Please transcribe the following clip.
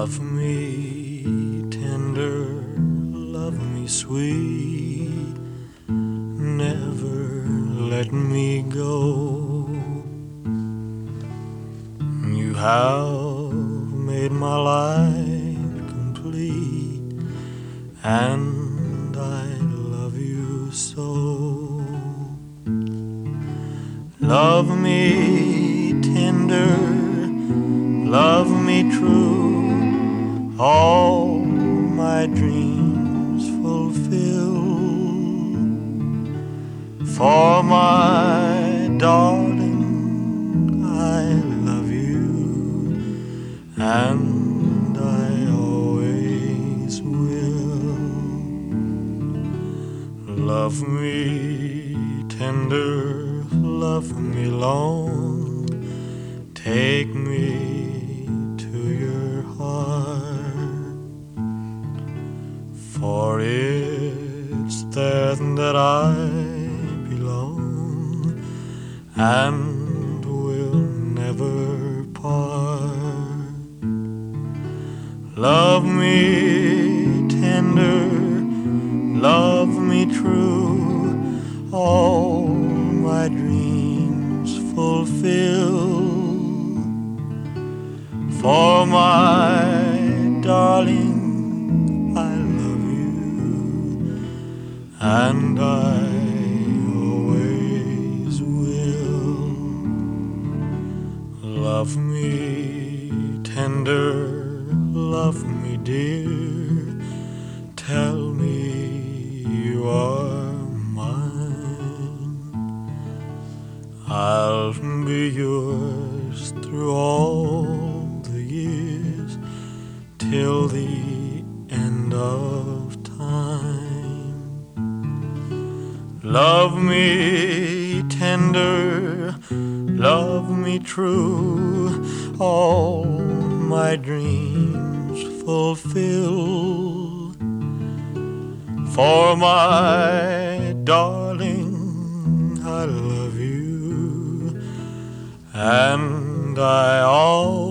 Love me tender, love me sweet, never let me go. You have made my life complete, and I love you so. Love me tender, love me true, all my dreams fulfill. For my darling, I love you, and I always will. Love me tender, love me long, take me to your heart, for it's there that I belong and will never part. Love me tender, love me true, all my dreams fulfill. For my darling, I love you, and I always will. Love me tender, love me dear, tell me you are mine. I'll be yours through all the years, till the end of time. Love me tender, love me true, all my dreams fulfill. For my darling, I love you, and I always